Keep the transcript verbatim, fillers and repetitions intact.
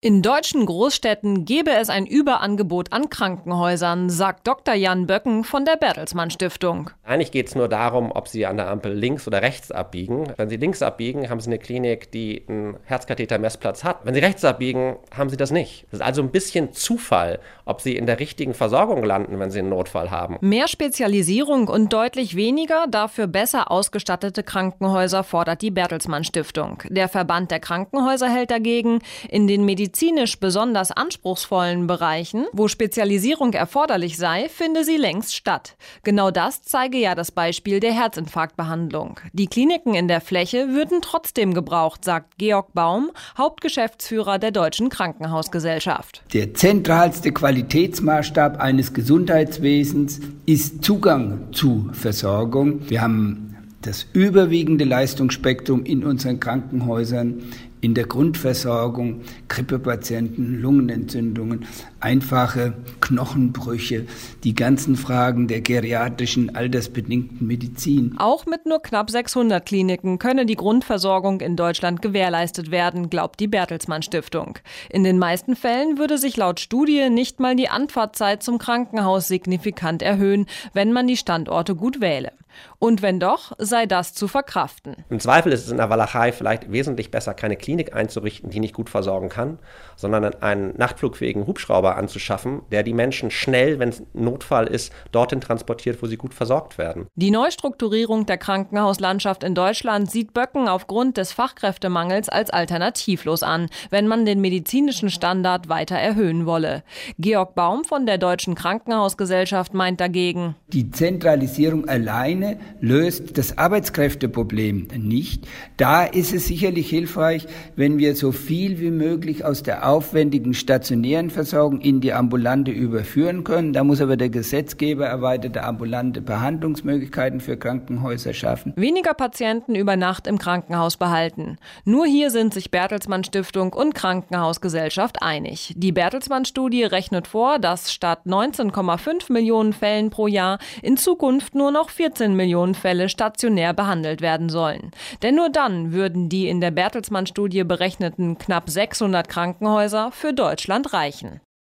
In deutschen Großstädten gäbe es ein Überangebot an Krankenhäusern, sagt Doktor Jan Böcken von der Bertelsmann Stiftung. Eigentlich geht es nur darum, ob Sie an der Ampel links oder rechts abbiegen. Wenn Sie links abbiegen, haben Sie eine Klinik, die einen Herzkathetermessplatz hat. Wenn Sie rechts abbiegen, haben Sie das nicht. Das ist also ein bisschen Zufall, ob Sie in der richtigen Versorgung landen, wenn Sie einen Notfall haben. Mehr Spezialisierung und deutlich weniger, dafür besser ausgestattete Krankenhäuser fordert die Bertelsmann Stiftung. Der Verband der Krankenhäuser hält dagegen, in den medizinisch besonders anspruchsvollen Bereichen, wo Spezialisierung erforderlich sei, finde sie längst statt. Genau das zeige ja das Beispiel der Herzinfarktbehandlung. Die Kliniken in der Fläche würden trotzdem gebraucht, sagt Georg Baum, Hauptgeschäftsführer der Deutschen Krankenhausgesellschaft. Der zentralste Qualitätsmaßstab eines Gesundheitswesens ist Zugang zu Versorgung. Wir haben das überwiegende Leistungsspektrum in unseren Krankenhäusern, in der Grundversorgung, Grippepatienten, Lungenentzündungen, einfache Knochenbrüche, die ganzen Fragen der geriatrischen, altersbedingten Medizin. Auch mit nur knapp sechshundert Kliniken könne die Grundversorgung in Deutschland gewährleistet werden, glaubt die Bertelsmann Stiftung. In den meisten Fällen würde sich laut Studie nicht mal die Anfahrtzeit zum Krankenhaus signifikant erhöhen, wenn man die Standorte gut wähle. Und wenn doch, sei das zu verkraften. Im Zweifel ist es in der Walachei vielleicht wesentlich besser, keine Klinik einzurichten, die nicht gut versorgen kann, sondern einen nachtflugfähigen Hubschrauber anzuschaffen, der die Menschen schnell, wenn es ein Notfall ist, dorthin transportiert, wo sie gut versorgt werden. Die Neustrukturierung der Krankenhauslandschaft in Deutschland sieht Böcken aufgrund des Fachkräftemangels als alternativlos an, wenn man den medizinischen Standard weiter erhöhen wolle. Georg Baum von der Deutschen Krankenhausgesellschaft meint dagegen: Die Zentralisierung alleine löst das Arbeitskräfteproblem nicht. Da ist es sicherlich hilfreich, wenn wir so viel wie möglich aus der aufwendigen stationären Versorgung in die ambulante überführen können. Da muss aber der Gesetzgeber erweiterte ambulante Behandlungsmöglichkeiten für Krankenhäuser schaffen. Weniger Patienten über Nacht im Krankenhaus behalten. Nur hier sind sich Bertelsmann Stiftung und Krankenhausgesellschaft einig. Die Bertelsmann-Studie rechnet vor, dass statt neunzehn Komma fünf Millionen Fällen pro Jahr in Zukunft nur noch vierzehn Millionen Fälle stationär behandelt werden sollen. Denn nur dann würden die in der Bertelsmann-Studie berechneten knapp sechshundert Krankenhäuser für Deutschland reichen.